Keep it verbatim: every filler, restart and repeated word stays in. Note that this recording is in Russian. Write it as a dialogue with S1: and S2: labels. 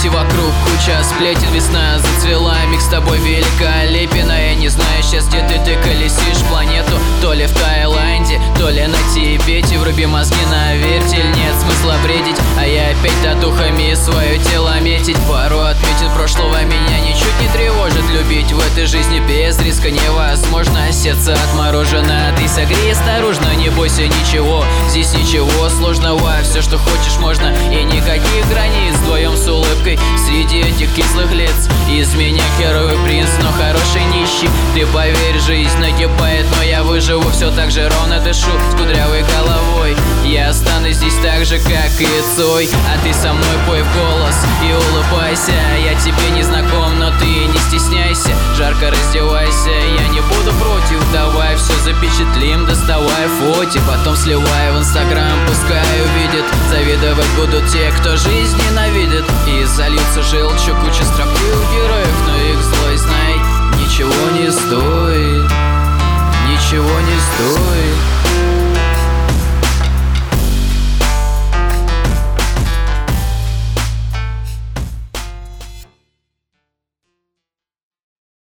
S1: Новости вокруг, куча сплетен, весна зацвела, миг с тобой великолепен. А я не знаю сейчас, где ты, ты колесишь планету. То ли в Таиланде, то ли на Тибете. Вруби мозги на вертель, нет смысла бредить. А я опять татухами свое тело метить. Пару отметин прошлого меня ничуть не тревожит. Любить в этой жизни без риска невозможно. Сердце отморожено, ты согрей осторожно. Не бойся ничего, здесь ничего сложного. Все, что хочешь, можно, и никаких границ. Вдвоем с улыбкой среди этих кислых лиц. Из меня герой принц, но хороший нищий. Ты поверь, жизнь нагибает, но я выживу. Все так же ровно дышу, с кудрявой головой. Я останусь здесь так же, как и Цой. А ты со мной пой в голос и улыбайся. Я тебе не знаком, но ты не стесняйся. Жарко раздевайся, я не буду против. Давай все запечатлим, доставай фотик. Потом сливай в инстаграм, пускай увидит. Завидовать будут те, кто жизни